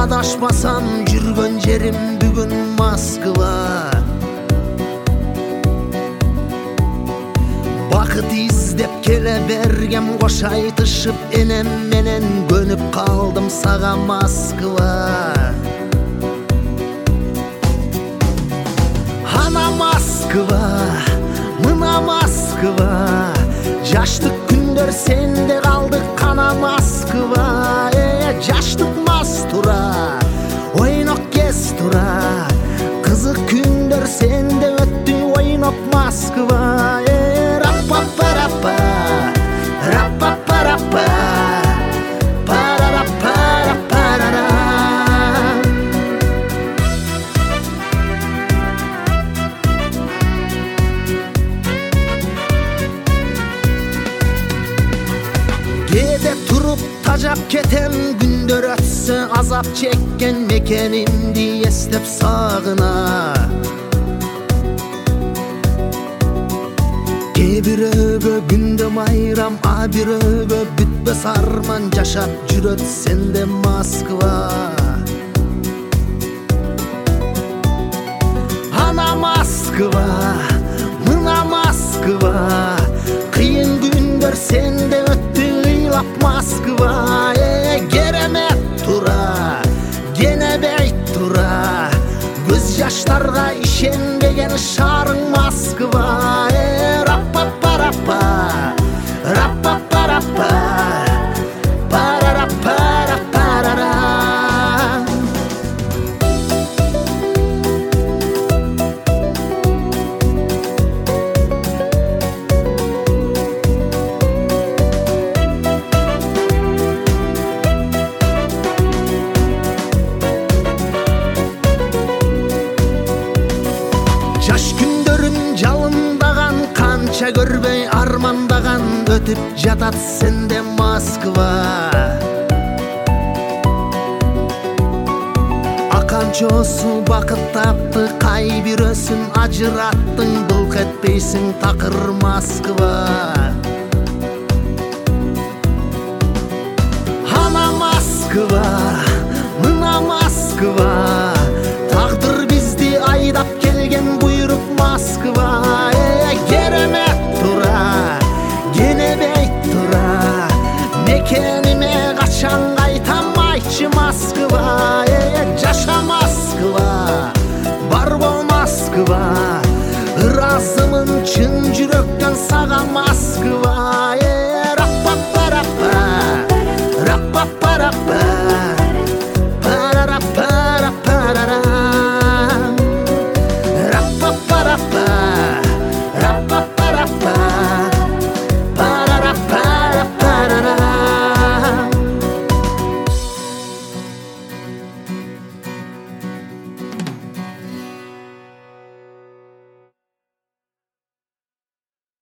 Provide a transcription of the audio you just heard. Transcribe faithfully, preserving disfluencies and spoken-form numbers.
адашмасам жүргөн жерим бүгүн Москва. Бакыт издеп келе бергем, кош айтышып энем менен көнүп калдым сага Москва. Ана Москва, мына Москва, жаштык күндөр сенде калды кана Москва. Э, жаштык мас тура, ойнок кез тура, кызык күндөр сенде өттү ойноп Москва. Э, раппа-параппа, раппа-параппа, парараппа-раппарара. Кээде туруп тажап кетем, күндөр өтсө азап чеккен мекенимди эстеп сагына. Кээ бирөөгө күндө майрам, а бирөөгө бүтпөс арман жашап жүрөт сенде Москва. Ана Москва, мына Москва, кыйын күндөр сенде өттү ыйлап Москва. Э, керемет тура, кенебейт тура, көз жаштарга ишенбеген шаарың Москва. Э, раппа-параппа, раппа-параппа, парараппа-раппарара. Жаш күндөрүм жалындаган, канча көрбөй армандаган, өтүп жатат сенде Москва. Аканчосу бакыт тапты, кай бирөөсүн ажыраттың, былк этпейсиң такыр Москва. Ана Москва, мына Москва,